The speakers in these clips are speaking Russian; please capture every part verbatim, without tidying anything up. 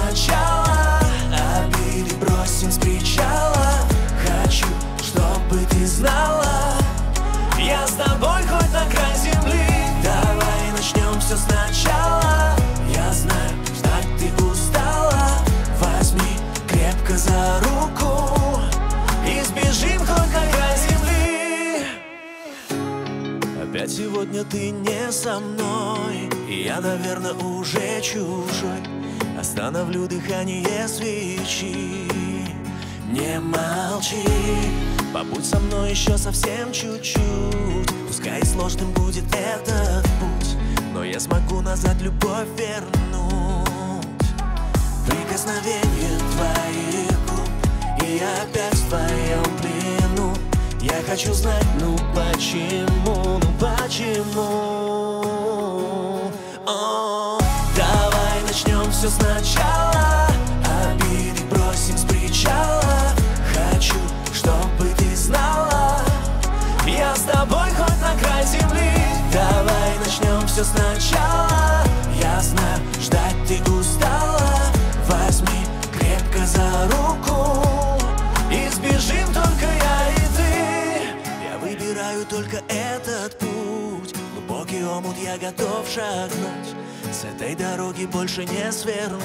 сначала, обиды бросим с причала. Хочу, чтобы ты знала, я с тобой хоть на край земли. Давай начнем все сначала. Я знаю, ждать ты устала. Возьми крепко за руку и сбежим хоть на край земли. Опять сегодня ты не со мной, и я, наверное, уже чужой. Остановлю дыхание свечи. Не молчи, побудь со мной еще совсем чуть-чуть. Пускай сложным будет этот путь, но я смогу назад любовь вернуть. Прикосновение твоих губ, и я опять в твоем плену. Я хочу знать, ну почему, ну почему. О, давай начнем все сначала, обиды бросим с причала. Хочу, чтобы ты знала, я с тобой хоть на край земли. Давай начнем все сначала. Я знаю, ждать ты устала. Возьми крепко за руку и сбежим только я и ты. Я выбираю только этот путь. Глубокий омут я готов шагнуть. С этой дороги больше не свернуть.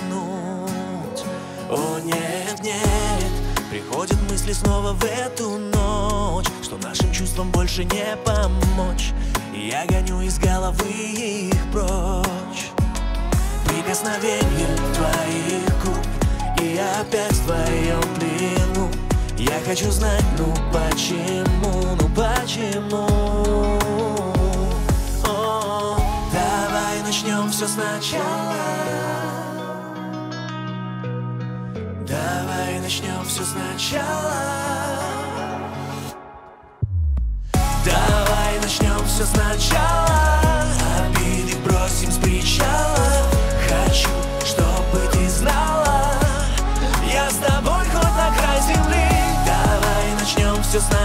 О нет, нет, приходят мысли снова в эту ночь, что нашим чувствам больше не помочь. И я гоню из головы их прочь. Прикосновение твоих губ, и я опять в твоем плену. Я хочу знать, ну почему, ну почему. О, давай начнем все сначала. Давай начнем все сначала. Давай начнем все сначала. Обиды бросим с причала. Хочу, чтобы ты знала, я с тобой хоть на край земли. Давай начнем все сначала.